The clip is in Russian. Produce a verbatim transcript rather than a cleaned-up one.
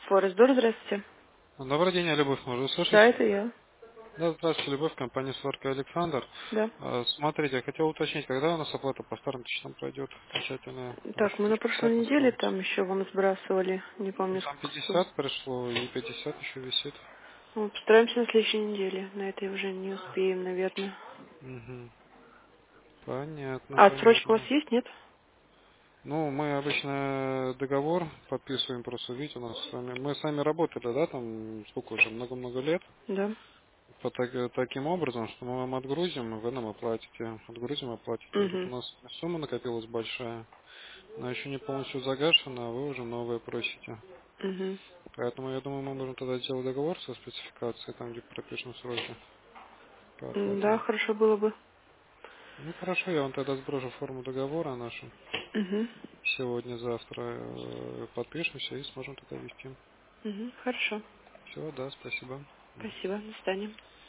Форест-Дор, здравствуйте. Добрый день, я Любовь, можно услышать? Да, это я. Да, здравствуйте, Любовь, компания Сварка Александр. Да. Э, Смотрите, я хотел уточнить, когда у нас оплата по старым тысячам пройдет окончательная, Так, вашу мы на тысячу пятьдесят прошлой неделе осталось. там еще вам сбрасывали, не Ну, помню там сколько сумм. пятьдесят пришло, и пятьдесят еще висит. Ну, постараемся на следующей неделе. На этой уже не успеем, наверное. Угу. Понятно, А отсрочка у вас понятно. есть, нет? Ну, мы обычно договор подписываем, просто видите, у нас с вами, мы с вами работали, да, там, сколько уже, много-много лет, Да. по так- таким образом, что мы вам отгрузим, вы нам оплатите, отгрузим, оплатите. Тут у Угу. нас сумма накопилась большая, но еще не полностью загашена, а вы уже новые просите. Угу. Поэтому я думаю, мы можем тогда сделать договор со спецификацией, там где пропишем сроки по Да, оплате. хорошо было бы. Ну хорошо, я вам тогда сброшу форму договора нашу. Угу. Сегодня-завтра э, подпишемся и сможем тогда вести. Угу. Хорошо. Все, да, спасибо. Спасибо. До свидания.